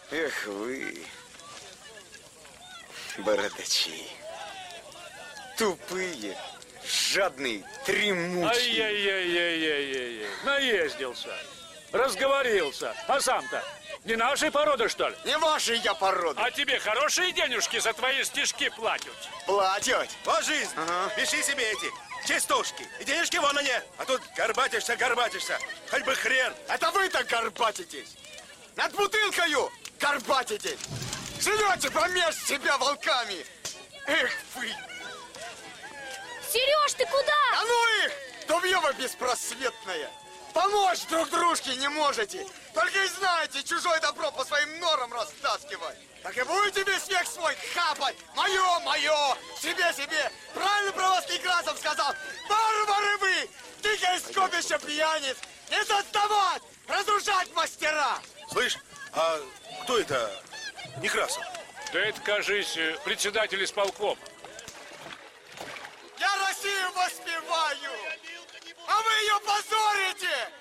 Эх вы, бородачи, тупые, жадные, тремучие. Ай-яй-яй-яй-яй-яй. Наездился, разговорился. А сам-то не нашей породы, что ли? Не вашей я породы. А тебе хорошие денежки за твои стишки платят? Платят. Вот жизнь. Ага. Пиши себе эти частушки. И денежки вон они. А тут горбатишься. Хоть бы хрен. Это вы так горбатитесь. Над бутылкою горбатитесь. Живете помеж себя волками. Эх вы. Сереж, ты куда? А ну их, дубьева беспросветная. Помочь друг дружке не можете. Только и знаете чужое добро по своим норам растаскивать. Так и будете весь век свой хапать. Мое, себе. Правильно про вас Некрасов сказал. Варвары вы, дикое скопище пьяниц. Не заставать, разрушать мастера. Слышь, а кто это Некрасов? Да это, кажись, председатель исполкома. Я Россию воспеваю, а вы ее позорите.